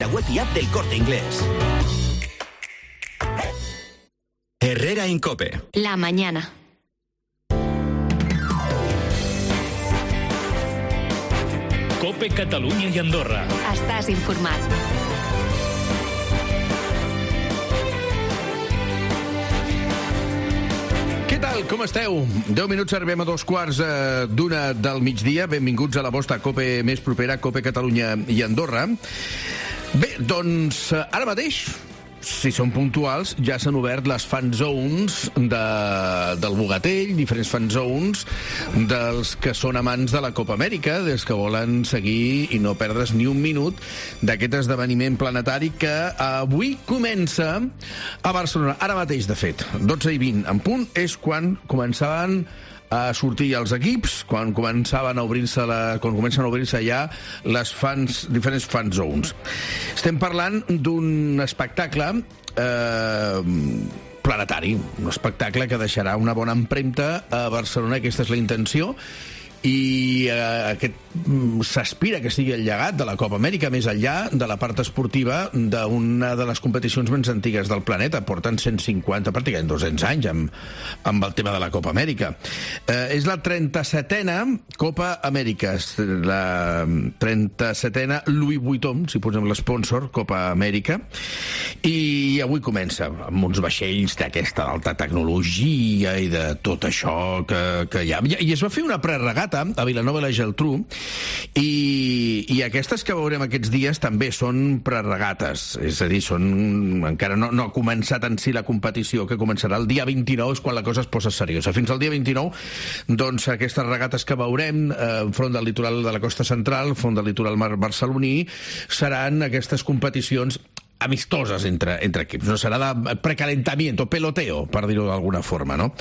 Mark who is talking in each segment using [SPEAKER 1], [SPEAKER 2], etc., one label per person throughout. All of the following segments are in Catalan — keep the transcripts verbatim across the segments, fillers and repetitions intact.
[SPEAKER 1] La web y app del Corte Inglés. Herrera en COPE.
[SPEAKER 2] La mañana.
[SPEAKER 3] COPE Catalunya i Andorra.
[SPEAKER 2] Estàs informat.
[SPEAKER 4] Què tal? Com esteu? Deu minuts arribem a dos quarts eh, d'una del migdia. Benvinguts a la vostra COPE més propera, COPE Catalunya i Andorra. Bé, doncs, ara mateix, si són puntuals, ja s'han obert les fan zones de, del Bogatell, diferents fan zones dels que són amants de la Copa Amèrica, dels que volen seguir i no perdre's ni un minut d'aquest esdeveniment planetari que avui comença a Barcelona. Ara mateix, de fet, dotze i vint en punt, és quan començaven a sortir els equips, quan començaven a obrir-se la, quan comencen a obrir-se ja les fans, diferents fan zones. Estem parlant d'un espectacle eh, planetari, un espectacle que deixarà una bona empremta a Barcelona, aquesta és la intenció, i eh, aquest s'aspira que sigui el llegat de la Copa Amèrica, més enllà de la part esportiva d'una de les competicions més antigues del planeta. Porten cent cinquanta, pràcticament dos-cents anys amb, amb el tema de la Copa Amèrica. Eh, és la trenta-setena Copa Amèrica, la trenta-setena Louis Vuitton, si posem l'esponsor, Copa Amèrica, i avui comença amb uns vaixells d'aquesta alta tecnologia i de tot això que, que hi ha. I es va fer una preregata a Vilanova i la Geltrú, i, i aquestes que veurem aquests dies també són preregates, és a dir, són, encara no, no ha començat en si la competició, que començarà el dia vint-i-nou, és quan la cosa es posa seriosa. Fins al dia vint-i-nou, doncs, aquestes regates que veurem eh, enfront del litoral de la costa central, enfront del litoral mar barceloní, seran aquestes competicions amistoses entre, entre equips, no serà de precalentamiento, peloteo, per dir-ho d'alguna forma, no?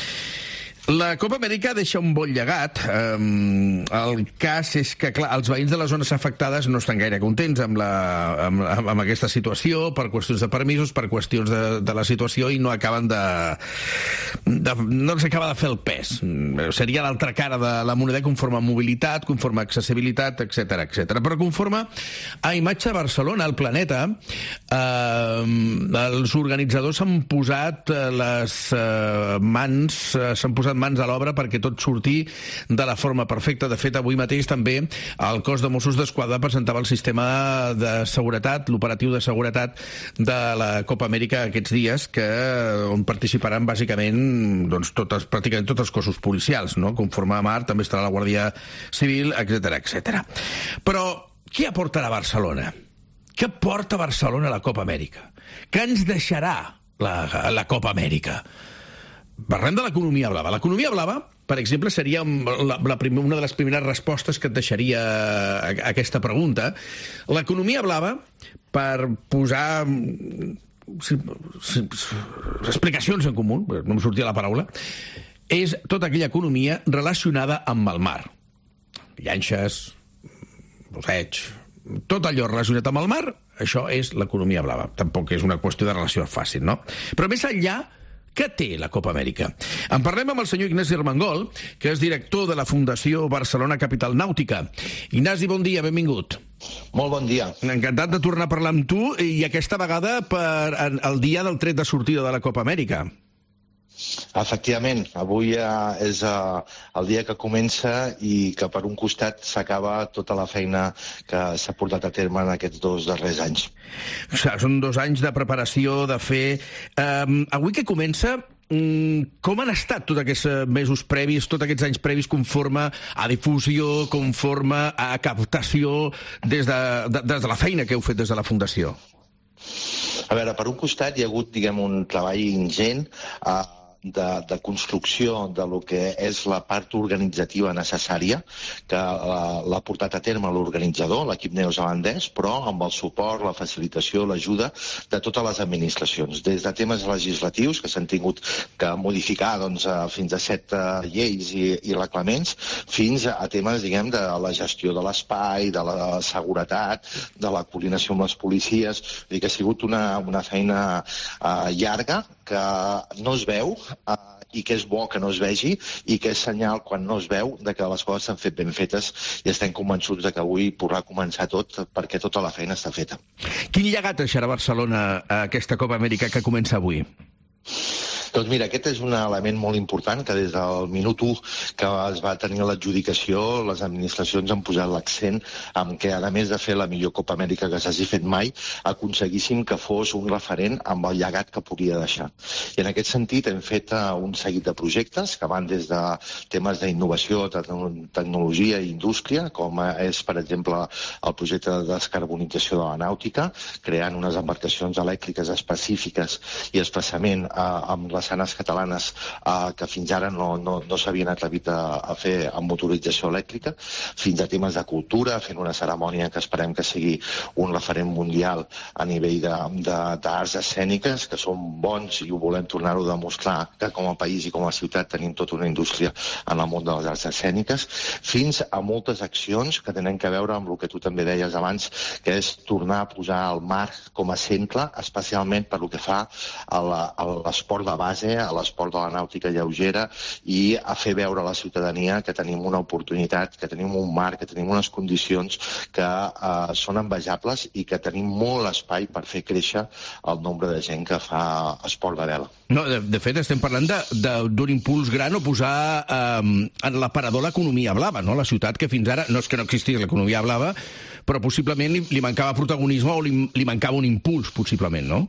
[SPEAKER 4] La Copa Amèrica deixa un bon llegat. Um, el cas és que, clar, els veïns de les zones afectades no estan gaire contents amb, la, amb, amb aquesta situació, per qüestions de permisos, per qüestions de, de la situació, i no acaben de, de... no els acaba de fer el pes. Seria l'altra cara de la moneda, conforme a mobilitat, conforme a accessibilitat, etcètera, etcètera. Però conforme a imatge de Barcelona, al planeta, eh, els organitzadors s'han posat les eh, mans, eh, s'han posat mans a l'obra perquè tot surti de la forma perfecta. De fet, avui mateix també el cos de Mossos d'Esquadra presentava el sistema de seguretat, l'operatiu de seguretat de la Copa Amèrica aquests dies, que, on participaran bàsicament doncs, totes, pràcticament tots els cossos policials, no? Conforme a mar també estarà la Guàrdia Civil, etcètera, etcètera. Però què aportarà Barcelona? Què porta Barcelona a la Copa Amèrica? Què ens deixarà la, la Copa Amèrica? Parlem de l'economia blava. L'economia blava, per exemple, seria la, la prim, una de les primeres respostes que et deixaria a, a aquesta pregunta. L'economia blava, per posar si, si, explicacions en comú, no em sortia la paraula, és tota aquella economia relacionada amb el mar. Llanxes, busseig, tot allò relacionat amb el mar, això és l'economia blava. Tampoc és una qüestió de relació fàcil, no? Però més enllà, què té la Copa Amèrica? En parlem amb el senyor Ignasi Armengol, que és director de la Fundació Barcelona Capital Nàutica. Ignasi, bon dia, benvingut.
[SPEAKER 5] Molt bon dia.
[SPEAKER 4] Encantat de tornar a parlar amb tu, i aquesta vegada per el dia del tret de sortida de la Copa Amèrica.
[SPEAKER 5] Efectivament, avui és el dia que comença i que per un costat s'acaba tota la feina que s'ha portat a terme en aquests dos darrers anys.
[SPEAKER 4] Són dos anys de preparació, de fer... Um, avui que comença, um, com han estat tots aquests mesos previs, tots aquests anys previs, conforme a difusió, conforme a captació, des de, de, des de la feina que heu fet des de la Fundació?
[SPEAKER 5] A veure, per un costat hi ha hagut, diguem, un treball ingent a uh, De, de construcció de lo que és la part organitzativa necessària, que l'ha portat a terme l'organitzador, l'equip neozelandès, però amb el suport, la facilitació, l'ajuda de totes les administracions. Des de temes legislatius, que s'han tingut que modificar doncs, fins a set lleis i, i reglaments, fins a temes, diguem, de la gestió de l'espai, de la seguretat, de la coordinació amb les policies. Vull dir que ha sigut una, una feina uh, llarga, que no es veu, Uh, i que és bo que no es vegi i que és senyal, quan no es veu, de que les coses s'han fet ben fetes i estem convençuts de que avui podrà començar tot perquè tota la feina està feta.
[SPEAKER 4] Quin llegat deixarà Barcelona a aquesta Copa Amèrica que comença avui?
[SPEAKER 5] Doncs mira, aquest és un element molt important que des del minut u que es va tenir l'adjudicació, les administracions han posat l'accent en què, a més de fer la millor Copa Amèrica que s'hagi fet mai, aconseguíssim que fos un referent amb el llegat que podia deixar. I en aquest sentit hem fet un seguit de projectes que van des de temes d'innovació, de tecnologia i indústria, com és, per exemple, el projecte de descarbonització de la nàutica, creant unes embarcacions elèctriques específiques i especialment eh, amb les sanes catalanes eh, que fins ara no, no, no s'havien atrevit a, a fer amb motorització elèctrica, fins a temes de cultura, fent una cerimònia que esperem que sigui un referent mundial a nivell d'arts escèniques, que són bons i ho volem tornar-ho a demostrar, que com a país i com a ciutat tenim tota una indústria en el món de les arts escèniques, fins a moltes accions que tenen que veure amb el que tu també deies abans, que és tornar a posar el mar com a centre, especialment per lo que fa a l'esport de base, a l'esport de la nàutica lleugera i a fer veure a la ciutadania que tenim una oportunitat, que tenim un mar, que tenim unes condicions que eh, són envejables i que tenim molt espai per fer créixer el nombre de gent que fa esport de vela.
[SPEAKER 4] No, de, de fet, estem parlant d'un impuls gran o posar eh, en l'aparador l'economia blava, no? La ciutat que fins ara, no és que no existís l'economia blava, però possiblement li, li mancava protagonisme o li, li mancava un impuls, possiblement, no?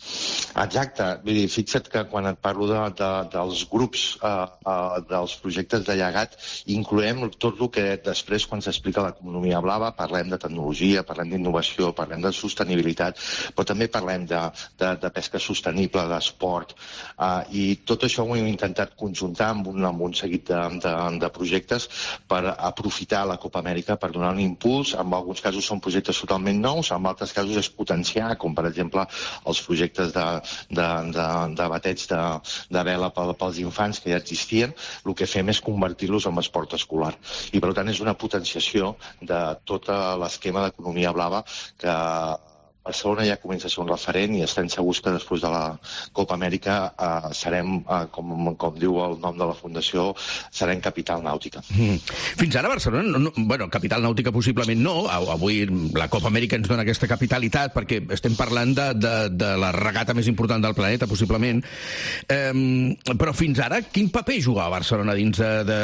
[SPEAKER 5] Exacte. Vull dir, fixa't que quan et parlo de, de, dels grups, eh, eh, dels projectes de llegat, incloem tot el que després, quan s'explica l'economia blava, parlem de tecnologia, parlem d'innovació, parlem de sostenibilitat, però també parlem de, de, de pesca sostenible, d'esport, eh, i tot això ho hem intentat conjuntar amb un, amb un seguit de, de, de projectes per aprofitar la Copa Amèrica per donar un impuls. En alguns casos són projectes totalment nous, en altres casos és potenciar, com per exemple els projectes de, de, de, de bateig de, de vela pels infants que ja existien. El que fem és convertir-los en esport escolar. I, per tant, és una potenciació de tot l'esquema d'economia blava que Barcelona ja comença a ser un referent i estem segurs que després de la Copa Amèrica eh, serem, eh, com, com diu el nom de la Fundació, serem capital nàutica.
[SPEAKER 4] Mm. Fins ara Barcelona, no, no, bueno, capital nàutica possiblement no, avui la Copa Amèrica ens dona aquesta capitalitat perquè estem parlant de, de, de la regata més important del planeta, possiblement, eh, però fins ara quin paper jugava Barcelona dins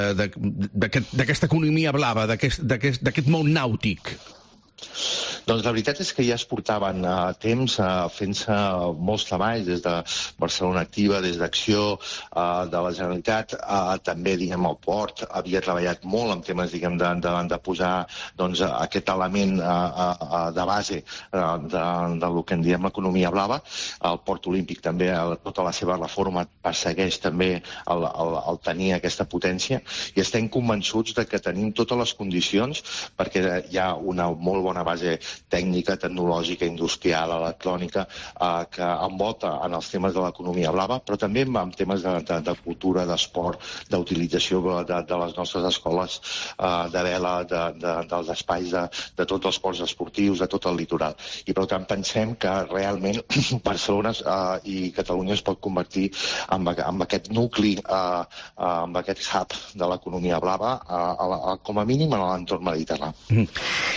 [SPEAKER 4] d'aquesta economia blava, d'aquest món nàutic?
[SPEAKER 5] Doncs la veritat és que ja es portaven uh, temps uh, fent-se molts treballs des de Barcelona Activa, des d'Acció, uh, de la Generalitat, uh, també, diguem, el port havia treballat molt en temes, diguem, de, de, de posar doncs, aquest element uh, uh, de base uh, de, de lo que en diem l'economia blava. El port olímpic també, tota la seva reforma persegueix també el, el, el tenir aquesta potència i estem convençuts de que tenim totes les condicions perquè hi ha una molt bona base tècnica, tecnològica, industrial, electrònica, eh, que envolta en els temes de l'economia blava, però també en temes de, de, de cultura, d'esport, d'utilització de, de les nostres escoles eh, de vela, de, de, dels espais, de, de tots els ports esportius, de tot el litoral. I per tant pensem que realment Barcelona eh, i Catalunya es pot convertir en, en aquest nucli, eh, en aquest hub de l'economia blava, a, a, a, com a mínim en l'entorn mediterrani.
[SPEAKER 4] Mm.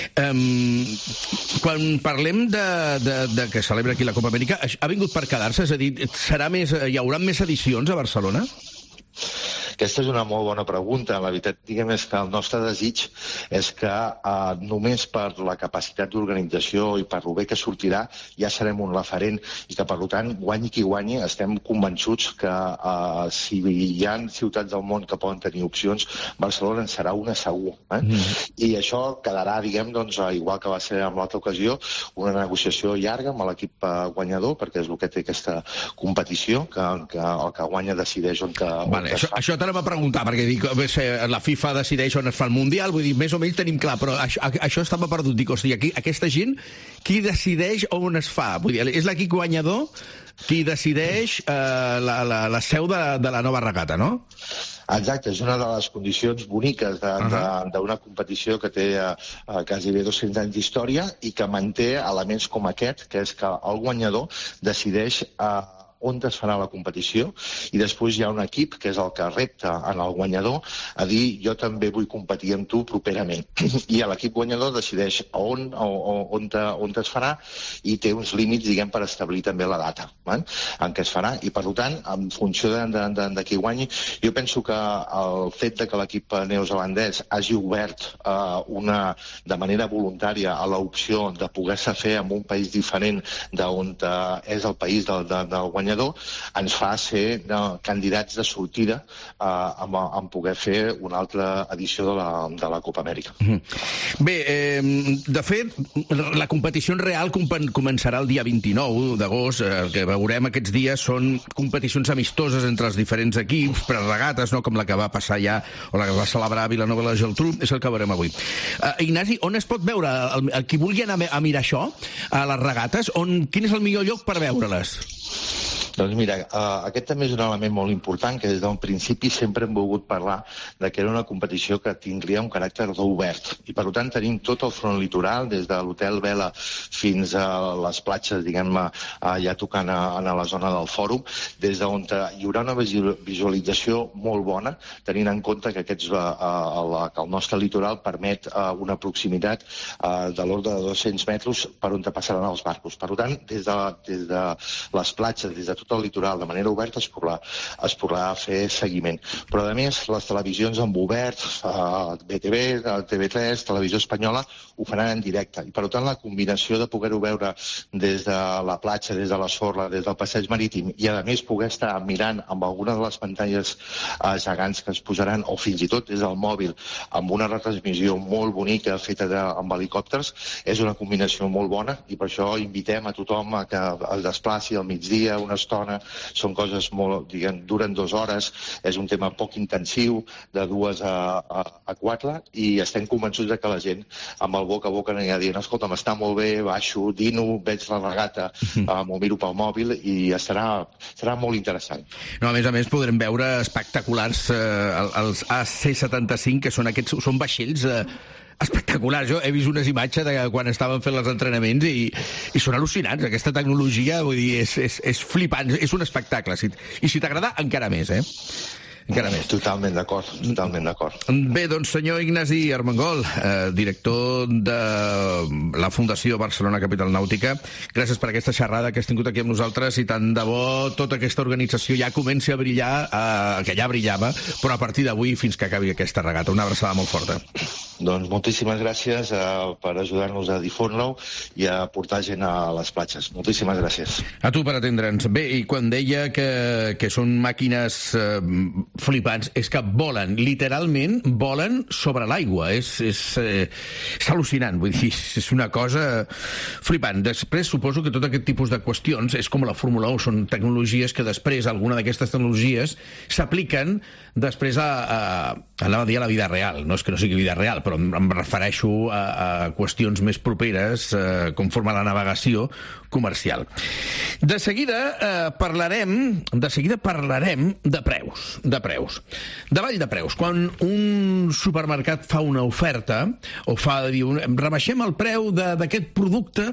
[SPEAKER 4] Um... Quan parlem de, de, de que celebra aquí la Copa Amèrica, ha vingut per quedar-se? És a dir, serà més, hi haurà més edicions a Barcelona?
[SPEAKER 5] Aquesta és una molt bona pregunta. La veritat, diguem, és que el nostre desig és que eh, només per la capacitat d'organització i per lo bé que sortirà ja serem un referent i que, per tant, guanyi qui guanyi, estem convençuts que eh, si hi ha ciutats del món que poden tenir opcions, Barcelona en serà una segur. Eh? Mm. I això quedarà, diguem, doncs, igual que va ser en l'altra ocasió, una negociació llarga amb l'equip eh, guanyador, perquè és el que té aquesta competició, que, que el que guanya decideix on que, on
[SPEAKER 4] vale,
[SPEAKER 5] que
[SPEAKER 4] això, això t'anava a preguntar, perquè dic, la FIFA decideix on es fa el Mundial, vull dir, més o menys tenim clar, però això, això estava perdut. Dic, hosti, aquí, aquesta gent, qui decideix on es fa? Vull dir, és l'equip guanyador qui decideix eh, la, la, la seu de, de la nova regata, no?
[SPEAKER 5] Exacte, és una de les condicions boniques d'una competició que té uh, quasi dos-cents anys d'història i que manté elements com aquest, que és que el guanyador decideix uh, on es farà la competició, i després hi ha un equip que és el que repta en el guanyador a dir jo també vull competir amb tu properament. I l'equip guanyador decideix on, on, on, on es farà i té uns límits, diguem, per establir també la data eh, en què es farà. I, per tant, en funció de, de, de, de qui guanyi, jo penso que el fet de que l'equip neozelandès hagi obert eh, una, de manera voluntària a l'opció de poder-se fer en un país diferent d'on eh, és el país del, de, del guanyador, ens fa ser de, candidats de sortida eh, en, en poder fer una altra edició de la, de la Copa Amèrica.
[SPEAKER 4] Bé, eh, de fet, la competició en real començarà el dia vint-i-nou d'agost. El que veurem aquests dies són competicions amistoses entre els diferents equips, preregates, no com la que va passar ja, o la que va celebrar a Vilanova i la Geltrú, és el que veurem avui. Uh, Ignasi, on es pot veure? El, el qui vulgui anar a mirar això, a les regates, on, quin és el millor lloc per veure-les?
[SPEAKER 5] Doncs mira, uh, aquest també és un element molt important, que des d'un principi sempre hem volgut parlar de que era una competició que tindria un caràcter obert. I per tant tenim tot el front litoral, des de l'hotel Vela fins a les platges, diguem-ne, uh, ja tocant a, a la zona del fòrum, des d'on hi haurà una visualització molt bona, tenint en compte que, aquests, uh, uh, que el nostre litoral permet uh, una proximitat uh, de l'ordre de dos-cents metres per on passaran els barcos. Per tant, des de, des de les platges, des de tot el litoral, de manera oberta, es podrà, es podrà fer seguiment. Però, a més, les televisions en obert, eh, B T V, T V tres, Televisió Espanyola, ho faran en directe. I, per tant, la combinació de poder-ho veure des de la platja, des de la sorra, des del passeig marítim, i, a més, poder estar mirant amb alguna de les pantalles eh, gegants que es posaran, o fins i tot des del mòbil, amb una retransmissió molt bonica feta de, amb helicòpters, és una combinació molt bona, i per això invitem a tothom a que es desplaci al migdia, una estona. Són coses molt, diguem, duren dues hores, és un tema poc intensiu, de dues a, a, a quatre, i estem convençuts de que la gent amb el boca a boca anirà dient, escolta'm, està molt bé, baixo, dino, veig la regata, uh, m'ho miro pel mòbil, i estarà, serà molt interessant.
[SPEAKER 4] No, a més a més podrem veure espectaculars eh, els A C setanta-cinc, que són aquests, són vaixells eh, espectacular. Jo he vist unes imatges de quan estaven fent els entrenaments i, i són al·lucinants. Aquesta tecnologia, vull dir, és, és, és flipant, és un espectacle. Si, I si t'agrada, encara més, eh? Encara més.
[SPEAKER 5] Totalment d'acord, totalment d'acord.
[SPEAKER 4] Bé, doncs, senyor Ignasi Armengol, eh, director de la Fundació Barcelona Capital Nàutica, gràcies per aquesta xerrada que has tingut aquí amb nosaltres, i tant de bo tota aquesta organització ja comenci a brillar, eh, que ja brillava, però a partir d'avui fins que acabi aquesta regata. Una abraçada molt forta.
[SPEAKER 5] Doncs moltíssimes gràcies eh, per ajudar-nos a difondre-ho i a portar gent a les platges. Moltíssimes gràcies.
[SPEAKER 4] A tu per atendre'ns. Bé, i quan deia que, que són màquines eh, flipants, és que volen, literalment volen sobre l'aigua. És, és, eh, és al·lucinant, vull dir, és una cosa flipant. Després suposo que tot aquest tipus de qüestions és com la Fórmula u, són tecnologies que després, alguna d'aquestes tecnologies s'apliquen després a, a, anava a dir a la vida real. No és que no sigui vida real, però em refereixo a, a qüestions més properes eh, conforme a la navegació comercial. De seguida eh, parlarem de seguida parlarem de preus, de preus. Davall de preus. Quan un supermercat fa una oferta o fa, diu, rebaixem el preu d'aquest producte,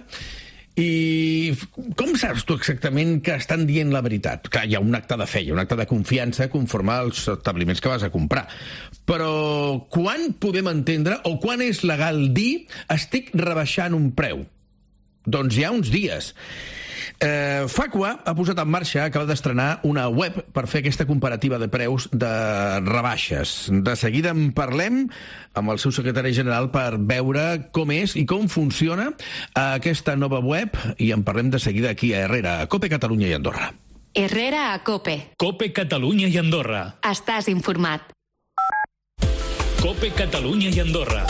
[SPEAKER 4] i com saps tu exactament que estan dient la veritat? Clar, hi ha un acte de fe, hi ha un acte de confiança conforme als establiments que vas a comprar. Però quan podem entendre, o quan és legal dir estic rebaixant un preu? Doncs hi ha uns dies. Eh, Facua ha posat en marxa, acaba d'estrenar una web per fer aquesta comparativa de preus de rebaixes. De seguida en parlem amb el seu secretari general per veure com és i com funciona aquesta nova web, i en parlem de seguida aquí a Herrera, a COPE Catalunya i Andorra.
[SPEAKER 2] Herrera a COPE.
[SPEAKER 3] COPE Catalunya i Andorra.
[SPEAKER 2] Estàs informat.
[SPEAKER 3] COPE Catalunya i Andorra.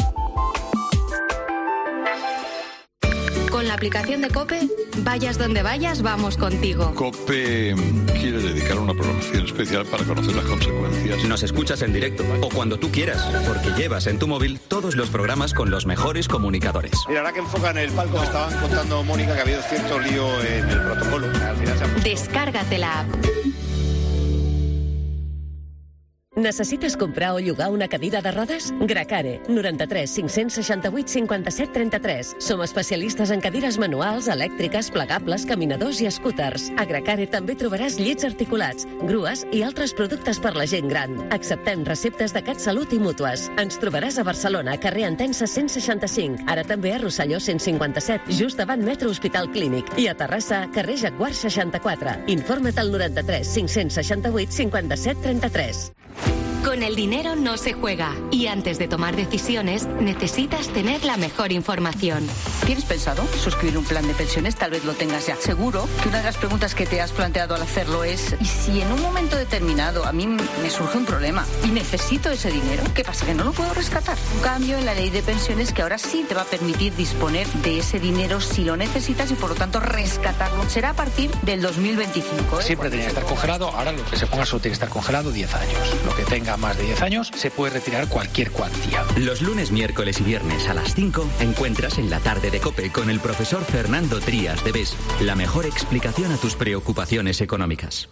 [SPEAKER 2] Con la aplicación de COPE, vayas donde vayas, vamos contigo.
[SPEAKER 6] COPE quiere dedicar una programación especial para conocer las consecuencias.
[SPEAKER 1] Nos escuchas en directo o cuando tú quieras, porque llevas en tu móvil todos los programas con los mejores comunicadores.
[SPEAKER 7] Mira, ahora que enfocan el palco, me estaban contando, Mónica, que ha habido cierto lío en el protocolo. Al final se ha...
[SPEAKER 2] Descárgate la app.
[SPEAKER 8] Necessites comprar o llogar una cadira de rodes? Gracare, noranta-tres cinc-cents seixanta-vuit cinquanta-set trenta-tres. Som especialistes en cadires manuals, elèctriques, plegables, caminadors i scooters. A Gracare també trobaràs llits articulats, grues i altres productes per la gent gran. Acceptem receptes de CatSalut i mútues. Ens trobaràs a Barcelona, carrer Entença cent seixanta-cinc. Ara també a Rosselló cent cinquanta-set, just davant Metro Hospital Clínic. I a Terrassa, carrer Jaguar seixanta-quatre. Informa't al noranta-tres cinc-cents seixanta-vuit cinquanta-set trenta-tres.
[SPEAKER 2] Con el dinero no se juega y antes de tomar decisiones necesitas tener la mejor información.
[SPEAKER 9] ¿Tienes pensado suscribir un plan de pensiones? Tal vez lo tengas ya. Seguro que una de las preguntas que te has planteado al hacerlo es ¿y si en un momento determinado a mí me surge un problema y necesito ese dinero? ¿Qué pasa? ¿Que no lo puedo rescatar? Un cambio en la ley de pensiones que ahora sí te va a permitir disponer de ese dinero si lo necesitas y por lo tanto rescatarlo. Será a partir del dos mil veinticinco. ¿eh?
[SPEAKER 10] Siempre tenía que estar congelado, ahora lo que se ponga solo tiene que estar congelado diez años. Lo que tenga más de diez años se puede retirar cualquier cuantía.
[SPEAKER 1] Los lunes, miércoles y viernes a las cinco encuentras en la tarde de COPE con el profesor Fernando Trías de B E S la mejor explicación a tus preocupaciones económicas.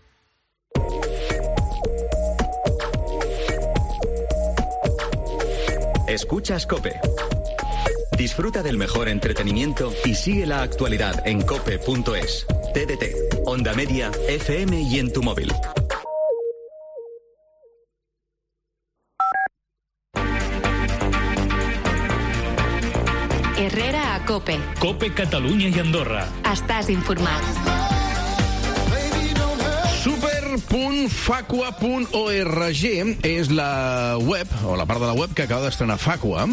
[SPEAKER 1] Escuchas COPE. Disfruta del mejor entretenimiento y sigue la actualidad en cope punto es. T D T, Onda Media, F M y en tu móvil.
[SPEAKER 2] Herrera a COPE.
[SPEAKER 3] COPE Catalunya i Andorra.
[SPEAKER 2] Estàs informat.
[SPEAKER 4] super punt facua punt org és la web, o la part de la web que acaba d'estrenar Facua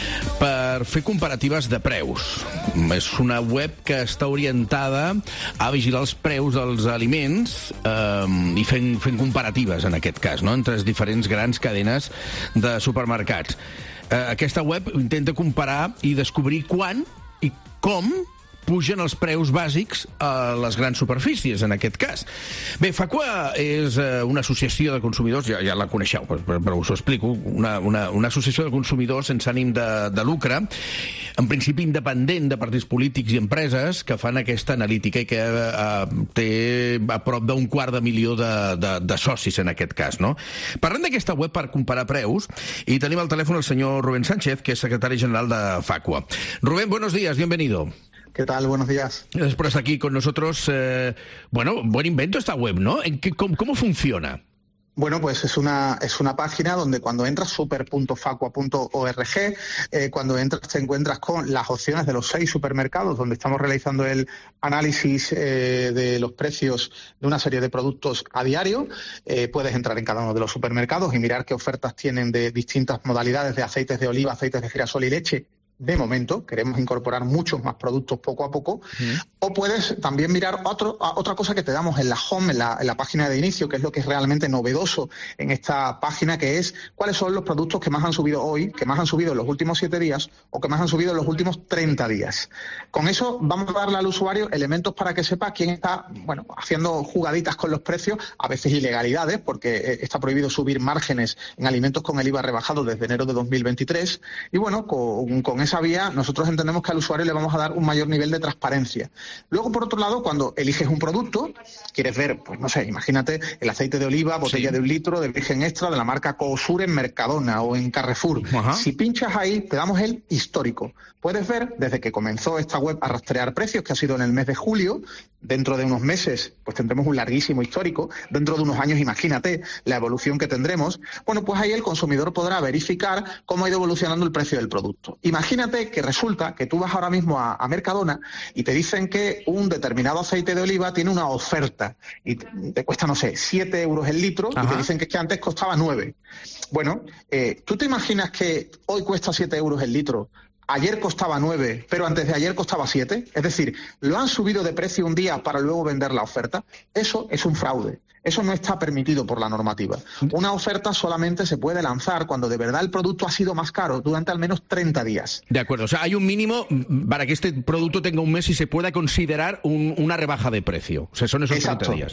[SPEAKER 4] per fer comparatives de preus. És una web que està orientada a vigilar els preus dels aliments eh, i fent, fent comparatives, en aquest cas, no?, entre les diferents grans cadenes de supermercats. Eh, aquesta web intenta comparar i descobrir quan i com pugen els preus bàsics a les grans superfícies, en aquest cas. Bé, Facua és una associació de consumidors, ja, ja la coneixeu, però, però us ho explico, una, una, una associació de consumidors sense ànim de, de lucre, en principi independent de partits polítics i empreses, que fan aquesta analítica i que eh, té a prop d'un quart de milió de, de, de socis, en aquest cas, no? Parlem d'aquesta web per comparar preus, i tenim al telèfon el senyor Rubén Sánchez, que és secretari general de Facua. Rubén, buenos días, bienvenido.
[SPEAKER 11] ¿Qué tal? Buenos días.
[SPEAKER 4] Gracias por estar aquí con nosotros. Eh, bueno, buen invento esta web, ¿no? ¿En qué, cómo, ¿Cómo funciona?
[SPEAKER 11] Bueno, pues es una es una página donde cuando entras super punto facua punto org, eh, cuando entras te encuentras con las opciones de los seis supermercados donde estamos realizando el análisis eh, de los precios de una serie de productos a diario. Eh, puedes entrar en cada uno de los supermercados y mirar qué ofertas tienen de distintas modalidades de aceites de oliva, aceites de girasol y leche. De momento, queremos incorporar muchos más productos poco a poco. Mm. O puedes también mirar otro, otra cosa que te damos en la home, en la, en la página de inicio, que es lo que es realmente novedoso en esta página, que es cuáles son los productos que más han subido hoy, que más han subido en los últimos siete días o que más han subido en los últimos treinta días. Con eso vamos a darle al usuario elementos para que sepa quién está, bueno, haciendo jugaditas con los precios, a veces ilegalidades, porque está prohibido subir márgenes en alimentos con el I V A rebajado desde enero de dos mil veintitrés. Y bueno, con, con esa vía nosotros entendemos que al usuario le vamos a dar un mayor nivel de transparencia. Luego, por otro lado, cuando eliges un producto, quieres ver, pues no sé, imagínate el aceite de oliva, botella sí. de un litro, de virgen extra, de la marca Coosur en Mercadona o en Carrefour. Ajá. Si pinchas ahí, te damos el histórico. Puedes ver desde que comenzó esta web a rastrear precios, que ha sido en el mes de julio. Dentro de unos meses, pues tendremos un larguísimo histórico. Dentro de unos años, imagínate la evolución que tendremos. Bueno, pues ahí el consumidor podrá verificar cómo ha ido evolucionando el precio del producto. Imagínate que resulta que tú vas ahora mismo a, a Mercadona y te dicen que un determinado aceite de oliva tiene una oferta y te, te cuesta, no sé, siete euros el litro. Ajá. Y te dicen que, es que antes costaba nueve. Bueno, eh, ¿tú te imaginas que hoy cuesta siete euros el litro? Ayer costaba nueve, pero antes de ayer costaba siete. Es decir, lo han subido de precio un día para luego vender la oferta. Eso es un fraude. Eso no está permitido por la normativa. Una oferta solamente se puede lanzar cuando de verdad el producto ha sido más caro durante al menos treinta días.
[SPEAKER 4] De acuerdo. O sea, hay un mínimo para que este producto tenga un mes y se pueda considerar un, una rebaja de precio. O sea, son esos
[SPEAKER 11] Exacto.
[SPEAKER 4] treinta días.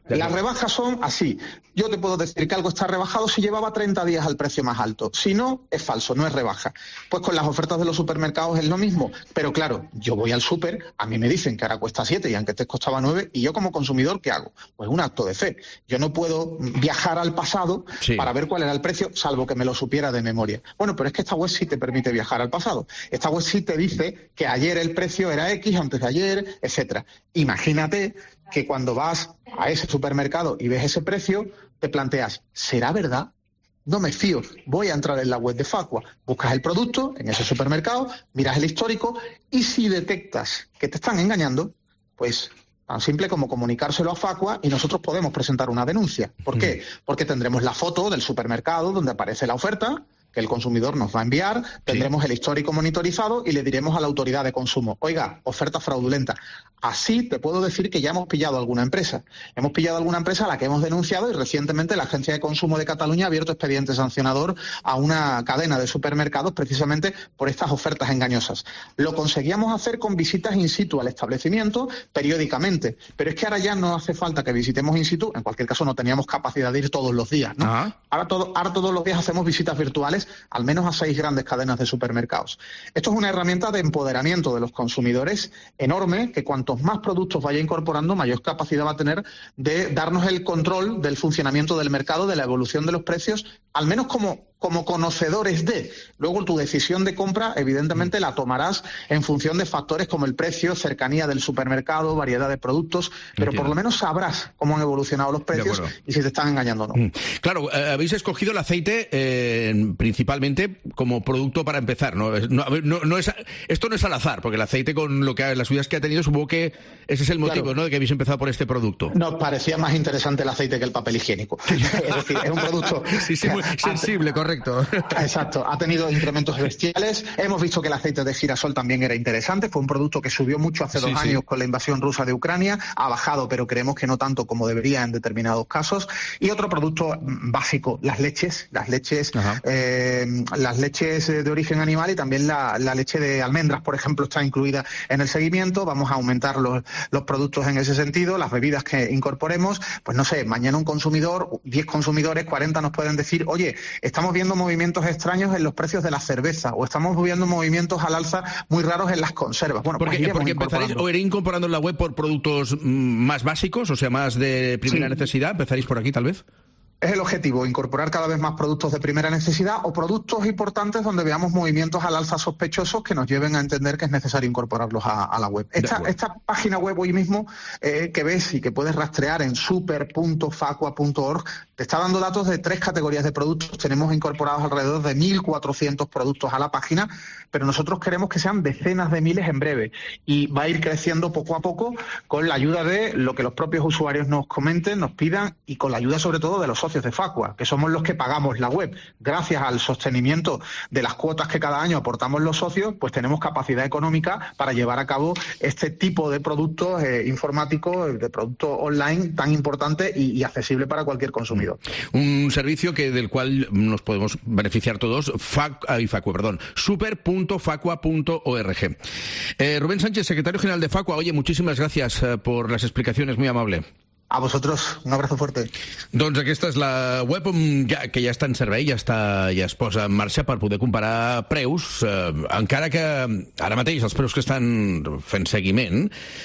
[SPEAKER 11] Las rebajas son así. Yo te puedo decir que algo está rebajado si llevaba treinta días al precio más alto. Si no, es falso, no es rebaja. Pues con las ofertas de los supermercados es lo mismo. Pero claro, yo voy al súper, a mí me dicen que ahora cuesta siete y antes costaba nueve, y yo como consumidor, ¿qué hago? Pues un acto de fe. Yo no puedo viajar al pasado sí. para ver cuál era el precio, salvo que me lo supiera de memoria. Bueno, pero es que esta web sí te permite viajar al pasado. Esta web sí te dice que ayer el precio era X, antes de ayer, etcétera. Imagínate que cuando vas a ese supermercado y ves ese precio, te planteas, ¿será verdad? No me fío, voy a entrar en la web de Facua, buscas el producto en ese supermercado, miras el histórico y si detectas que te están engañando, pues tan simple como comunicárselo a Facua y nosotros podemos presentar una denuncia. ¿Por qué? Porque tendremos la foto del supermercado donde aparece la oferta, que el consumidor nos va a enviar, tendremos sí. el histórico monitorizado y le diremos a la autoridad de consumo, oiga, oferta fraudulenta. Así te puedo decir que ya hemos pillado alguna empresa. Hemos pillado alguna empresa a la que hemos denunciado y recientemente la Agencia de Consumo de Cataluña ha abierto expediente sancionador a una cadena de supermercados precisamente por estas ofertas engañosas. Lo conseguíamos hacer con visitas in situ al establecimiento periódicamente, pero es que ahora ya no hace falta que visitemos in situ, en cualquier caso no teníamos capacidad de ir todos los días, ¿no? Ahora, todo, ahora todos los días hacemos visitas virtuales al menos a seis grandes cadenas de supermercados. Esto es una herramienta de empoderamiento de los consumidores enorme, que cuantos más productos vaya incorporando, mayor capacidad va a tener de darnos el control del funcionamiento del mercado, de la evolución de los precios, al menos como, como conocedores de. Luego tu decisión de compra, evidentemente, la tomarás en función de factores como el precio, cercanía del supermercado, variedad de productos, pero Entiendo. por lo menos sabrás cómo han evolucionado los precios y si te están engañando o no.
[SPEAKER 4] Mm. Claro, eh, habéis escogido el aceite eh, principalmente como producto para empezar, ¿no? No, no, no es, esto no es al azar, porque el aceite con lo que las subidas que ha tenido, supongo que ese es el motivo, claro. ¿no?, de que habéis empezado por este producto.
[SPEAKER 11] Nos parecía más interesante el aceite que el papel higiénico. Es decir, es un producto
[SPEAKER 4] sí, sí, muy sensible, correcto.
[SPEAKER 11] Exacto, ha tenido incrementos bestiales. Hemos visto que el aceite de girasol también era interesante, fue un producto que subió mucho hace dos sí, años sí. con la invasión rusa de Ucrania, ha bajado, pero creemos que no tanto como debería en determinados casos. Y otro producto básico, las leches, las leches, eh, las leches de origen animal y también la, la leche de almendras, por ejemplo, está incluida en el seguimiento. Vamos a aumentar los, los productos en ese sentido, las bebidas que incorporemos. Pues no sé, mañana un consumidor, diez consumidores, cuarenta nos pueden decir, oye, estamos viendo movimientos extraños en los precios de la cerveza o estamos viendo movimientos al alza muy raros en las conservas. Bueno,
[SPEAKER 4] porque, pues porque empezaréis o iréis incorporando en la web por productos más básicos, o sea, más de primera sí. necesidad. ¿Empezaréis por aquí, tal vez?
[SPEAKER 11] Es el objetivo, incorporar cada vez más productos de primera necesidad o productos importantes donde veamos movimientos al alza sospechosos que nos lleven a entender que es necesario incorporarlos a, a la web. Esta, esta página web hoy mismo eh, que ves y que puedes rastrear en super punto facua punto org te está dando datos de tres categorías de productos. Tenemos incorporados alrededor de mil cuatrocientos productos a la página, pero nosotros queremos que sean decenas de miles en breve y va a ir creciendo poco a poco con la ayuda de lo que los propios usuarios nos comenten, nos pidan y con la ayuda sobre todo de los socios de Facua, que somos los que pagamos la web. Gracias al sostenimiento de las cuotas que cada año aportamos los socios, pues tenemos capacidad económica para llevar a cabo este tipo de productos eh, informáticos, de productos online tan importante y, y accesible para cualquier consumidor.
[SPEAKER 4] Un servicio que del cual nos podemos beneficiar todos, Fac, ay, Facua, perdón, super punto facua punto org. Eh, Rubén Sánchez, secretario general de Facua, oye, muchísimas gracias eh, por las explicacions, muy amable.
[SPEAKER 11] A vosaltres, un abrazo fuerte.
[SPEAKER 4] Doncs aquesta és la web ja, que ja està en servei, ja, està, ja es posa en marxa per poder comparar preus, eh, encara que ara mateix els preus que estan fent seguiment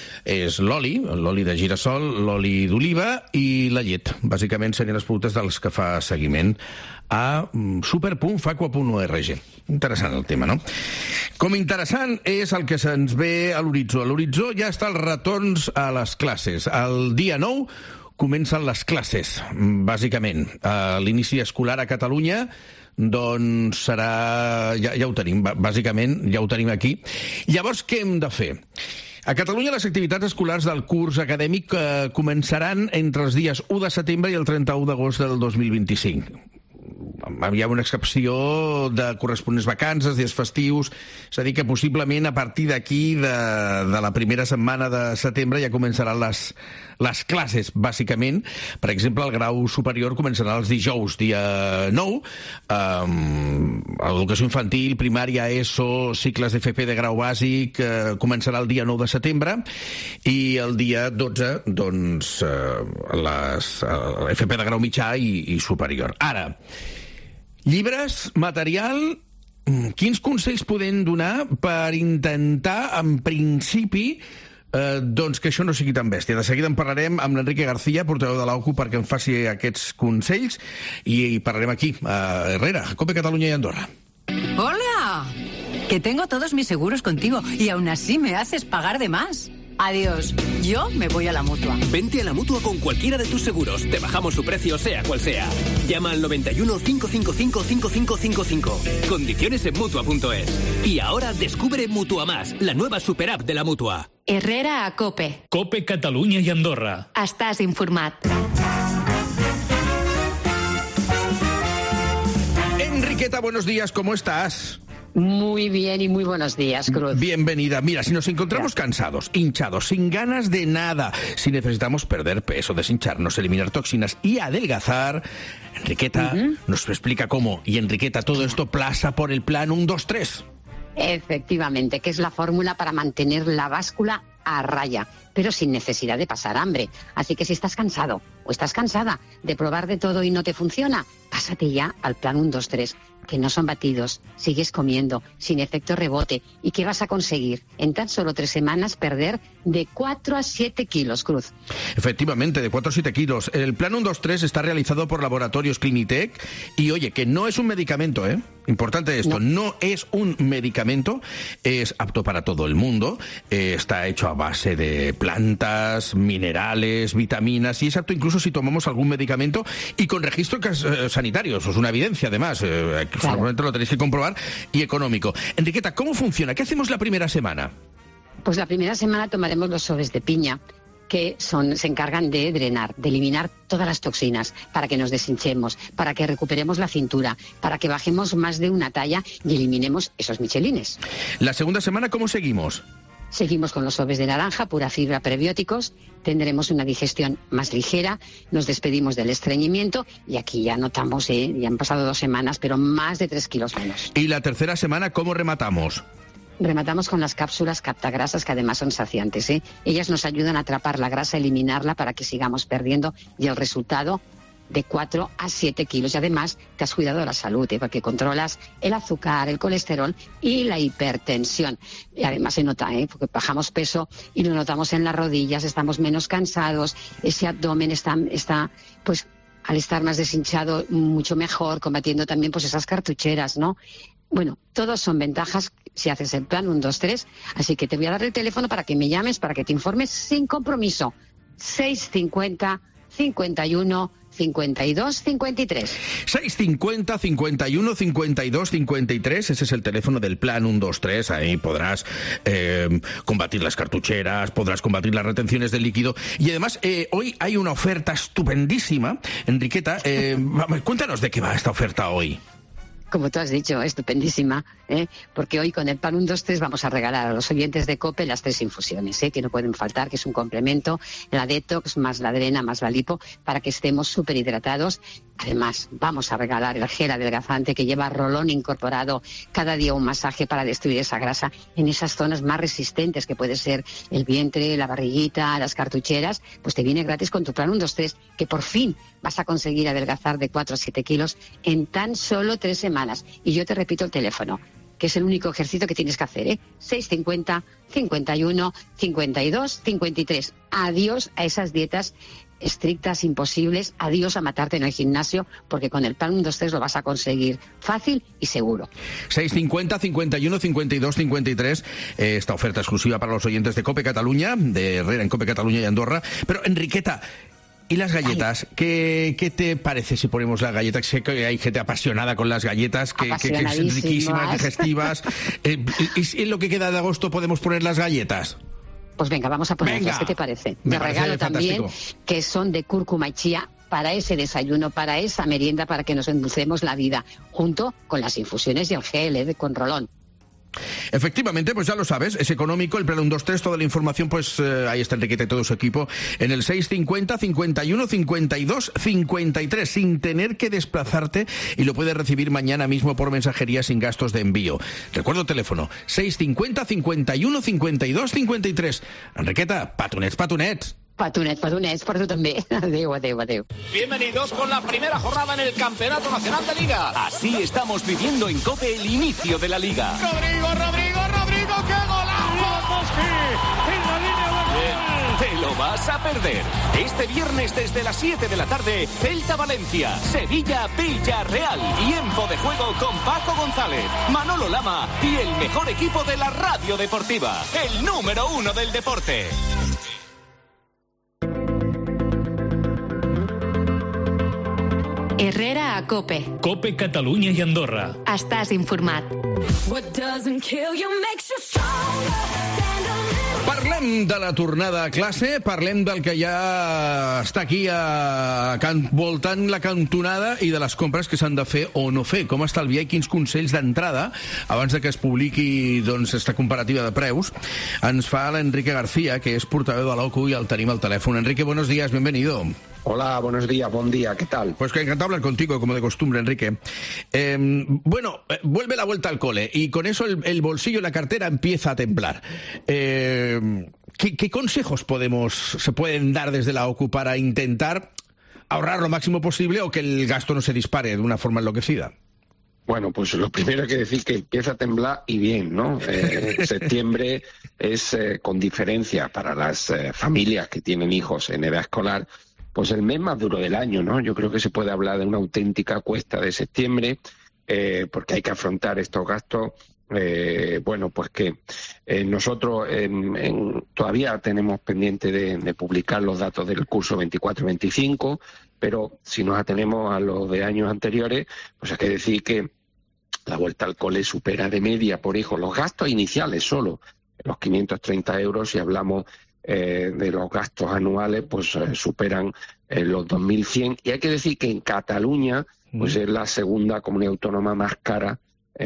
[SPEAKER 4] és l'oli, l'oli de girassol, l'oli d'oliva i la llet. Bàsicament serien les productes dels que fa seguiment a super punt facua punt org. Interessant el tema, no? Com interessant és el que se'ns ve a l'horitzó. A l'horitzó ja està els retorns a les classes. El dia nou comencen les classes, bàsicament. A l'inici escolar a Catalunya doncs serà... Ja, ja ho tenim, bàsicament, ja ho tenim aquí. Llavors, què hem de fer? A Catalunya les activitats escolars del curs acadèmic eh, començaran entre els dies u de setembre i el trenta-u d'agost del dos mil vint-i-cinc. hi ha una excepció de corresponents vacances, dies festius, és a dir, que possiblement a partir d'aquí, de, de la primera setmana de setembre, ja començaran les, les classes, bàsicament. Per exemple, el grau superior començarà els dijous, dia nou, um, l'educació infantil, primària, ESO, cicles d'F P de grau bàsic, eh, començarà el dia nou de setembre, i el dia dotze, doncs, eh, les, eh, F P de grau mitjà i, i superior. Ara, llibres, material, quins consells podem donar per intentar, en principi, eh, doncs que això no sigui tan bèstia? De seguida en parlarem amb l'Enrique García, portaveu de l'O C U, perquè em faci aquests consells, i, i parlarem aquí, a Herrera, a COPE Catalunya i Andorra.
[SPEAKER 12] ¡Hola! Que tengo todos mis seguros contigo y aún así me haces pagar de más. Adiós, yo me voy a la Mutua.
[SPEAKER 13] Vente a la Mutua con cualquiera de tus seguros. Te bajamos su precio, sea cual sea. Llama al noventa y uno, cinco cinco cinco, cinco cinco cinco cinco. Condiciones en Mutua punto es. Y ahora descubre Mutua Más, la nueva super app de la Mutua.
[SPEAKER 2] Herrera a COPE.
[SPEAKER 3] COPE Catalunya i Andorra.
[SPEAKER 2] Estàs informat.
[SPEAKER 4] Enriqueta, buenos días, ¿cómo estás?
[SPEAKER 14] Muy bien y muy buenos días, Cruz.
[SPEAKER 4] Bienvenida. Mira, si nos encontramos cansados, hinchados, sin ganas de nada, si necesitamos perder peso, deshincharnos, eliminar toxinas y adelgazar, Enriqueta uh-huh. nos explica cómo. Y Enriqueta, todo esto pasa por el plan uno dos tres.
[SPEAKER 14] Efectivamente, que es la fórmula para mantener la báscula a raya, pero sin necesidad de pasar hambre. Así que si estás cansado o estás cansada de probar de todo y no te funciona, pásate ya al plan uno dos tres, que no son batidos, sigues comiendo, sin efecto rebote, y que vas a conseguir en tan solo tres semanas perder de cuatro a siete kilos, Cruz.
[SPEAKER 4] Efectivamente, de cuatro a siete kilos. El plan uno dos tres está realizado por Laboratorios Clinitec y, oye, que no es un medicamento, ¿eh? Importante esto, no, no es un medicamento, es apto para todo el mundo, eh, está hecho a base de plantas, minerales, vitaminas, y es apto incluso si tomamos algún medicamento y con registro eh, sanitario. Eso es una evidencia, además, eh, claro. Solamente lo tenéis que comprobar, y económico. Enriqueta, ¿cómo funciona? ¿Qué hacemos la primera semana?
[SPEAKER 14] Pues la primera semana tomaremos los sobres de piña, que son, se encargan de drenar, de eliminar todas las toxinas, para que nos deshinchemos, para que recuperemos la cintura, para que bajemos más de una talla y eliminemos esos michelines.
[SPEAKER 4] La segunda semana, ¿cómo seguimos?
[SPEAKER 14] Seguimos con los sobres de naranja, pura fibra, prebióticos, tendremos una digestión más ligera, nos despedimos del estreñimiento y aquí ya notamos, eh, ya han pasado dos semanas, pero más de tres kilos menos.
[SPEAKER 4] ¿Y la tercera semana cómo rematamos?
[SPEAKER 14] Rematamos con las cápsulas captagrasas, que además son saciantes, ¿eh? Ellas nos ayudan a atrapar la grasa, eliminarla para que sigamos perdiendo, y el resultado de cuatro a siete kilos. Y además te has cuidado de la salud, ¿eh? Porque controlas el azúcar, el colesterol y la hipertensión. Y además se nota, ¿eh? Porque bajamos peso y lo notamos en las rodillas, estamos menos cansados, ese abdomen está, está pues al estar más deshinchado, mucho mejor, combatiendo también pues esas cartucheras, ¿no? Bueno, todos son ventajas si haces el plan uno dos tres, así que te voy a dar el teléfono para que me llames, para que te informes sin compromiso. seis cincuenta, cincuenta y uno, cincuenta y dos, cincuenta y tres.
[SPEAKER 4] seis cincuenta, cincuenta y uno, cincuenta y dos, cincuenta y tres, ese es el teléfono del plan uno dos tres, ahí podrás eh, combatir las cartucheras, podrás combatir las retenciones de líquido, y además eh, hoy hay una oferta estupendísima, Enriqueta, eh, cuéntanos de qué va esta oferta hoy.
[SPEAKER 14] Como tú has dicho, estupendísima, ¿eh? Porque hoy con el plan uno dos tres vamos a regalar a los oyentes de COPE las tres infusiones, ¿eh? Que no pueden faltar, que es un complemento, la detox más la drena más la lipo, para que estemos súper hidratados. Además, vamos a regalar el gel adelgazante, que lleva rolón incorporado, cada día un masaje para destruir esa grasa en esas zonas más resistentes, que puede ser el vientre, la barriguita, las cartucheras. Pues te viene gratis con tu plan uno dos tres, que por fin vas a conseguir adelgazar de cuatro a siete kilos en tan solo tres semanas. Y yo te repito el teléfono, que es el único ejercicio que tienes que hacer, ¿eh? seis cincuenta, cincuenta y uno, cincuenta y dos, cincuenta y tres. Adiós a esas dietas estrictas, imposibles, adiós a matarte en el gimnasio, porque con el plan uno dos tres lo vas a conseguir fácil y seguro.
[SPEAKER 4] seis cincuenta, cincuenta y uno, cincuenta y dos, cincuenta y tres, eh, esta oferta exclusiva para los oyentes de COPE Cataluña, de Herrera en COPE Cataluña y Andorra. Pero, Enriqueta, ¿y las galletas? ¿Qué, ¿Qué te parece si ponemos las galletas? Sé que hay gente apasionada con las galletas, que, que, que son riquísimas, digestivas. eh, ¿Y en lo que queda de agosto podemos poner las galletas?
[SPEAKER 14] Pues venga, vamos a ponerlas, ¿qué te parece?
[SPEAKER 4] Me
[SPEAKER 14] Te regalo
[SPEAKER 4] parece
[SPEAKER 14] también
[SPEAKER 4] fantástico.
[SPEAKER 14] Que son de cúrcuma y chía, para ese desayuno, para esa merienda, para que nos endulcemos la vida, junto con las infusiones y el gel ¿eh? con rolón.
[SPEAKER 4] Efectivamente, pues ya lo sabes, es económico, el plan uno dos tres, toda la información, pues eh, ahí está Enriqueta y todo su equipo, en el seis cincuenta, cincuenta y uno, cincuenta y dos, cincuenta y tres, sin tener que desplazarte, y lo puedes recibir mañana mismo por mensajería sin gastos de envío. Recuerdo teléfono, seis cincuenta, cincuenta y uno, cincuenta y dos, cincuenta y tres. Enriqueta, patunets, patunets.
[SPEAKER 14] Patunets, patunets, per tu també. Adéu, adéu, adéu.
[SPEAKER 15] Bienvenidos con la primera jornada en el Campeonato Nacional de Liga.
[SPEAKER 13] Así estamos viviendo en COPE el inicio de la Liga.
[SPEAKER 15] Rodrigo, Rodrigo, Rodrigo, ¡qué golazo! En la línea de gol.
[SPEAKER 13] Te lo vas a perder. Este viernes desde las siete de la tarde, Celta Valencia, Sevilla Villarreal, tiempo de juego con Paco González, Manolo Lama y el mejor equipo de la radio deportiva, el número uno del deporte.
[SPEAKER 2] Herrera a COPE.
[SPEAKER 3] COPE Catalunya i Andorra.
[SPEAKER 2] Estàs informat.
[SPEAKER 4] Parlem de la tornada a classe, parlem del que ja està aquí a can... voltant la cantonada i de les compres que s'han de fer o no fer. Com estalviar i quins consells d'entrada, abans de que es publiqui doncs, esta comparativa de preus, ens fa l'Enrique García, que és portaveu de l'O C U i el tenim al telèfon. Enrique, buenos días, bienvenido.
[SPEAKER 16] Hola, buenos días, buen día, ¿qué tal?
[SPEAKER 4] Pues que encantado hablar contigo, como de costumbre, Enrique. Eh, bueno, eh, vuelve la vuelta al cole y con eso el, el bolsillo y la cartera empieza a temblar. Eh, ¿qué, ¿Qué consejos podemos se pueden dar desde la O C U para intentar ahorrar lo máximo posible o que el gasto no se dispare de una forma enloquecida?
[SPEAKER 16] Bueno, pues lo primero hay que decir que empieza a temblar y bien, ¿no? Eh, septiembre es, eh, con diferencia para las eh, familias que tienen hijos en edad escolar, pues el mes más duro del año, ¿no? Yo creo que se puede hablar de una auténtica cuesta de septiembre, eh, porque hay que afrontar estos gastos. Eh, bueno, pues que eh, nosotros en, en, todavía tenemos pendiente de, de publicar los datos del curso veinticuatro veinticinco, pero si nos atenemos a los de años anteriores, pues hay que decir que la vuelta al cole supera de media por hijo los gastos iniciales solo, los quinientos treinta euros, si hablamos Eh, de los gastos anuales, pues eh, superan eh, los dos mil cien. Y hay que decir que en Cataluña pues es la segunda comunidad autónoma más cara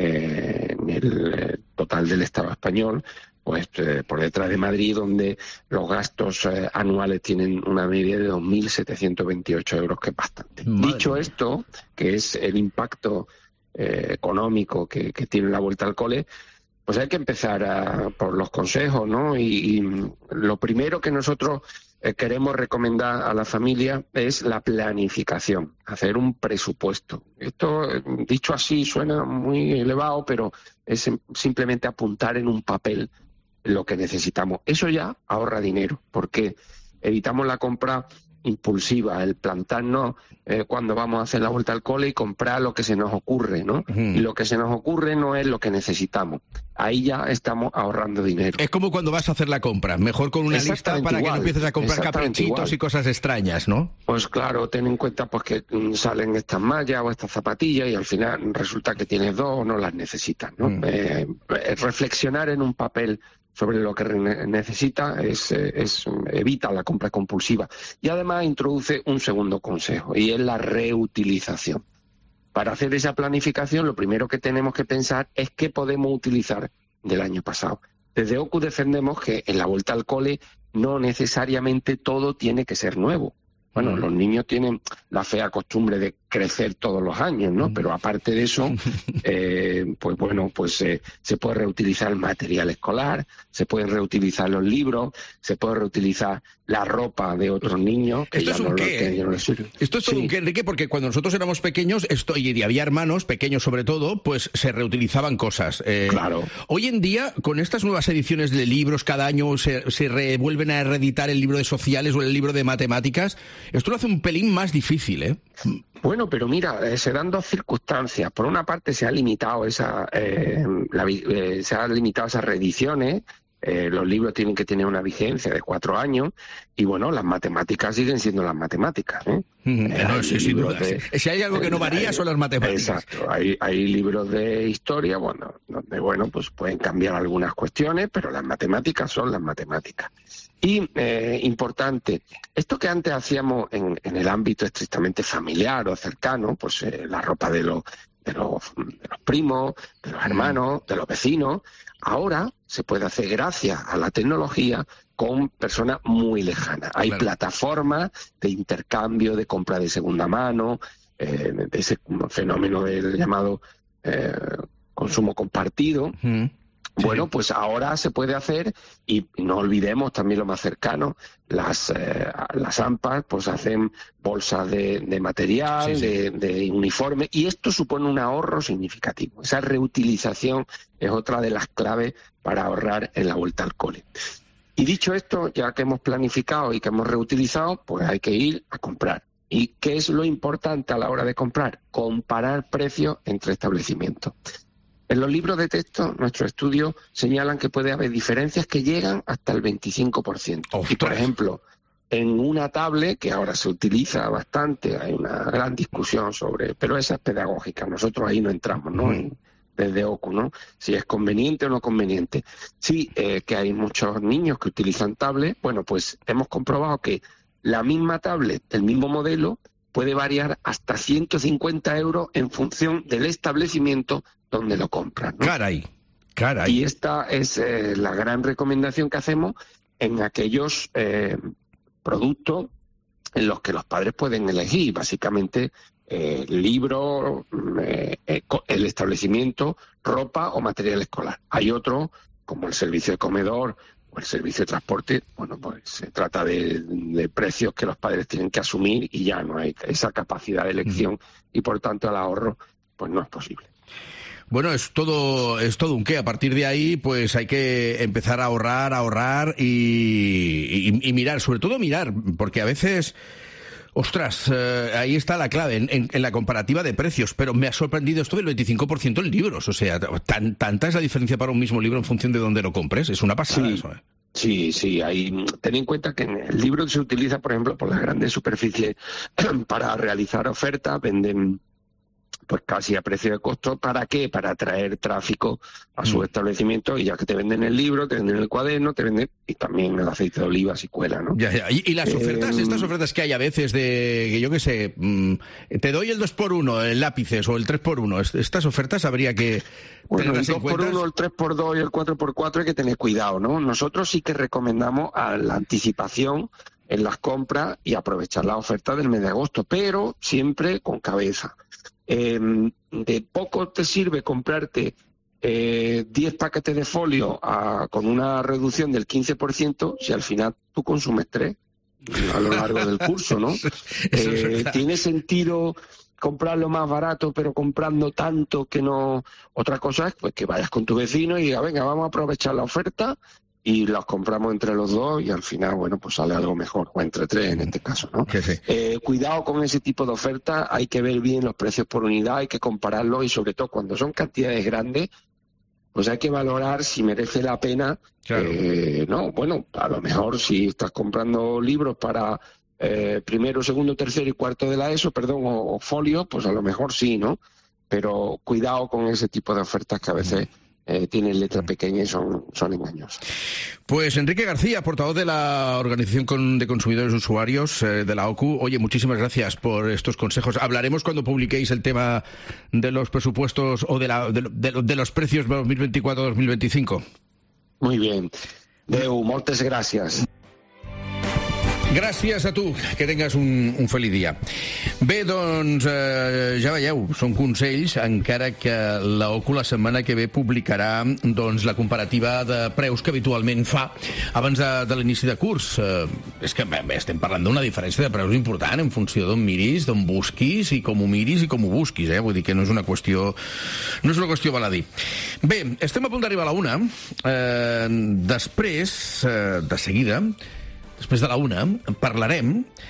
[SPEAKER 16] eh, en el eh, total del Estado español, pues eh, por detrás de Madrid, donde los gastos eh, anuales tienen una media de dos mil setecientos veintiocho euros, que es bastante. Madre Dicho mía. Esto, que es el impacto eh, económico que, que tiene la vuelta al cole, pues hay que empezar a, por los consejos, ¿no? Y, y lo primero que nosotros eh, queremos recomendar a la familia es la planificación, hacer un presupuesto. Esto, eh, dicho así, suena muy elevado, pero es simplemente apuntar en un papel lo que necesitamos. Eso ya ahorra dinero, porque evitamos la compra impulsiva, el plantarnos eh, cuando vamos a hacer la vuelta al cole y comprar lo que se nos ocurre, ¿no? Uh-huh. Y lo que se nos ocurre no es lo que necesitamos. Ahí ya estamos ahorrando dinero.
[SPEAKER 4] Es como cuando vas a hacer la compra, mejor con una lista para igual, que no empieces a comprar caprichitos igual. Y cosas extrañas, ¿no?
[SPEAKER 16] Pues claro, ten en cuenta pues que salen estas mallas o estas zapatillas y al final resulta que tienes dos o no las necesitas, ¿no? Uh-huh. Eh, reflexionar en un papel sobre lo que necesita es, es evita la compra compulsiva. Y además introduce un segundo consejo, y es la reutilización. Para hacer esa planificación, lo primero que tenemos que pensar es qué podemos utilizar del año pasado. Desde O C U defendemos que en la vuelta al cole no necesariamente todo tiene que ser nuevo. Bueno, los niños tienen la fea costumbre de crecer todos los años, ¿no? Pero aparte de eso, eh, pues bueno, pues eh, se puede reutilizar el material escolar, se pueden reutilizar los libros, se puede reutilizar la ropa de otros niños. Que
[SPEAKER 4] ¿Esto
[SPEAKER 16] ya
[SPEAKER 4] es un
[SPEAKER 16] no,
[SPEAKER 4] qué?
[SPEAKER 16] que ya no
[SPEAKER 4] Esto es todo sí. un qué, Enrique, porque cuando nosotros éramos pequeños, esto, y había hermanos, pequeños sobre todo, pues se reutilizaban cosas. Eh,
[SPEAKER 16] claro.
[SPEAKER 4] Hoy en día, con estas nuevas ediciones de libros, cada año se, se revuelven a reeditar el libro de sociales o el libro de matemáticas, esto lo hace un pelín más difícil, ¿eh?
[SPEAKER 16] Bueno, pero mira, eh, se dan dos circunstancias. Por una parte se ha limitado esa, eh, la, eh, se ha limitado esas reediciones eh, los libros tienen que tener una vigencia de cuatro años, y bueno, las matemáticas siguen siendo las matemáticas, ¿eh?
[SPEAKER 4] Mm, eh, no, sí, sin duda. De, si hay algo que no varía,
[SPEAKER 16] hay,
[SPEAKER 4] son las matemáticas.
[SPEAKER 16] Exacto. Hay, hay libros de historia, bueno, donde bueno, pues pueden cambiar algunas cuestiones, pero las matemáticas son las matemáticas. Y, eh, importante, esto que antes hacíamos en, en el ámbito estrictamente familiar o cercano, pues eh, la ropa de los, de, los, de los primos, de los hermanos, de los vecinos, ahora se puede hacer gracias a la tecnología con personas muy lejanas. Hay claro. plataformas de intercambio, de compra de segunda mano, eh, de ese fenómeno del llamado eh, consumo compartido. Mm. Sí. Bueno, pues ahora se puede hacer, y no olvidemos también lo más cercano, las eh, las AMPAs pues hacen bolsas de, de material, sí, sí. De, de uniforme, y esto supone un ahorro significativo. Esa reutilización es otra de las claves para ahorrar en la vuelta al cole. Y dicho esto, ya que hemos planificado y que hemos reutilizado, pues hay que ir a comprar. ¿Y qué es lo importante a la hora de comprar? Comparar precios entre establecimientos. En los libros de texto, nuestros estudios señalan que puede haber diferencias que llegan hasta el veinticinco por ciento. ¡Ostras! Y, por ejemplo, en una tablet, que ahora se utiliza bastante, hay una gran discusión sobre, pero esa es pedagógica, nosotros ahí no entramos, ¿no? En, desde O C U, ¿no? Si es conveniente o no conveniente. Sí, eh, que hay muchos niños que utilizan tablet, bueno, pues hemos comprobado que la misma tablet, el mismo modelo, puede variar hasta ciento cincuenta euros en función del establecimiento donde lo compran, ¿no?
[SPEAKER 4] Caray, caray.
[SPEAKER 16] Y esta es eh, la gran recomendación que hacemos en aquellos eh, productos en los que los padres pueden elegir, básicamente eh, libros, eh, el establecimiento, ropa o material escolar. Hay otros, como el servicio de comedor o el servicio de transporte, bueno, pues se trata de, de precios que los padres tienen que asumir y ya no hay esa capacidad de elección, mm. y por tanto el ahorro pues no es posible.
[SPEAKER 4] Bueno, es todo, es todo un qué. A partir de ahí, pues hay que empezar a ahorrar, a ahorrar y, y, y mirar, sobre todo mirar, porque a veces, ostras, eh, ahí está la clave, en, en, en la comparativa de precios, pero me ha sorprendido esto del veinticinco por ciento en libros, o sea, tan, tanta es la diferencia para un mismo libro en función de dónde lo compres, es una pasada
[SPEAKER 16] sí.
[SPEAKER 4] eso, ¿eh?
[SPEAKER 16] Sí, sí, hay, ten en cuenta que en el libro se utiliza, por ejemplo, por las grandes superficies para realizar ofertas, venden pues casi a precio de costo. ¿Para qué? Para atraer tráfico a su mm. establecimiento, y ya que te venden el libro, te venden el cuaderno, te venden y también el aceite de oliva si cuela, ¿no?
[SPEAKER 4] Ya, ya. Y, y las ofertas, eh, estas ofertas que hay a veces de, que yo qué sé, mmm, te doy el dos por uno, el lápices, o el tres por uno, estas ofertas habría que
[SPEAKER 16] bueno, el dos por uno, el tres por dos y el cuatro por cuatro hay que tener cuidado, ¿no? Nosotros sí que recomendamos a la anticipación en las compras y aprovechar la oferta del mes de agosto, pero siempre con cabeza. Eh, de poco te sirve comprarte eh, diez paquetes de folio a, con una reducción del quince por ciento si al final tú consumes tres a lo largo del curso, ¿no? Eh, tiene sentido comprarlo más barato, pero comprando tanto que no. Otra cosa es pues que vayas con tu vecino y digas, venga, vamos a aprovechar la oferta y los compramos entre los dos y al final, bueno, pues sale algo mejor, o entre tres en este caso, ¿no?
[SPEAKER 4] Sí, sí.
[SPEAKER 16] Eh, cuidado con ese tipo de ofertas, hay que ver bien los precios por unidad, hay que compararlos, y sobre todo cuando son cantidades grandes, pues hay que valorar si merece la pena. Claro. Eh, no, bueno, a lo mejor si estás comprando libros para eh, primero, segundo, tercero y cuarto de la ESO, perdón, o, o folio, pues a lo mejor sí, ¿no? Pero cuidado con ese tipo de ofertas que a veces Eh, tienen letra pequeña y son, son engañosas.
[SPEAKER 4] Pues Enrique García, portavoz de la Organización de Consumidores y Usuarios eh, de la O C U. Oye, muchísimas gracias por estos consejos. Hablaremos cuando publiquéis el tema de los presupuestos o de, la, de, de, de los precios dos mil veinticuatro dos mil veinticinco.
[SPEAKER 16] Muy bien. Deu, moltes gràcies.
[SPEAKER 4] Gràcies a tu, que tingues un, un feliç dia. Bé, doncs, eh, ja veieu, són consells, encara que la O C U la setmana que ve publicarà doncs, la comparativa de preus que habitualment fa abans de, de l'inici de curs. Eh, és que bé, estem parlant d'una diferència de preus important en funció d'on miris, d'on busquis, i com ho miris i com ho busquis, eh? Vull dir que no és una qüestió, no és una qüestió baladí. Bé, estem a punt d'arribar a la una. Eh, després, eh, de seguida, després de la una, parlarem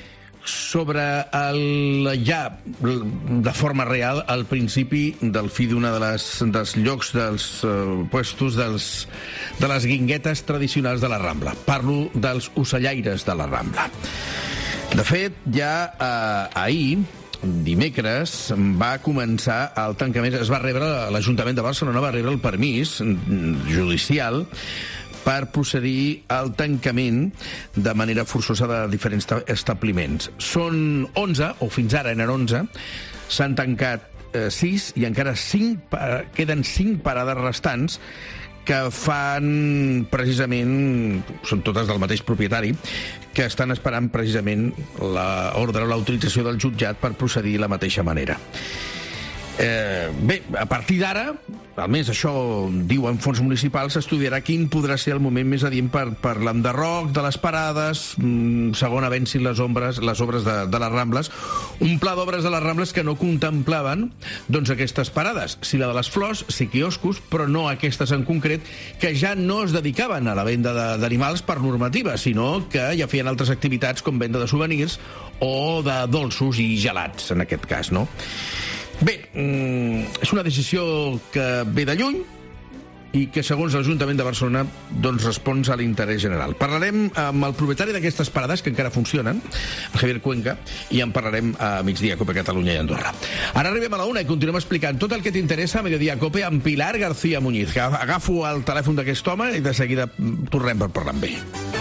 [SPEAKER 4] sobre el, ja de forma real el principi del fi d'una de les, dels llocs dels uh, puestos dels, de les guinguetes tradicionals de la Rambla. Parlo dels ocellaires de la Rambla. De fet, ja uh, ahir, dimecres, va començar el tancament. Es va rebre, l'Ajuntament de Barcelona va rebre el permís judicial per procedir al tancament de manera forçosa de diferents establiments. Són onze, o fins ara eren onze, s'han tancat eh, sis i encara cinc, queden cinc parades restants que fan precisament, són totes del mateix propietari, que estan esperant precisament l'ordre o l'autorització del jutjat per procedir de la mateixa manera. Eh, bé, a partir d'ara, almenys això diuen fons municipals, s'estudiarà quin podrà ser el moment més adient per, per l'enderroc de les parades, mmm, segon avencin les ombres, les obres de, de les Rambles, un pla d'obres de les Rambles que no contemplaven doncs, aquestes parades, sí la de les flors, sí quioscos, però no aquestes en concret, que ja no es dedicaven a la venda d'animals per normativa, sinó que ja feien altres activitats com venda de souvenirs o de dolços i gelats, en aquest cas, no? Bé, és una decisió que ve de lluny i que, segons l'Ajuntament de Barcelona, doncs respon a l'interès general. Parlarem amb el propietari d'aquestes parades, que encara funcionen, el Javier Cuenca, i en parlarem a Migdia Cope Catalunya i Andorra. Ara arribem a la una i continuem explicant tot el que t'interessa a Mediodía Cope amb Pilar García Muñiz. Agafo el telèfon d'aquest home i de seguida tornem per parlar amb ell.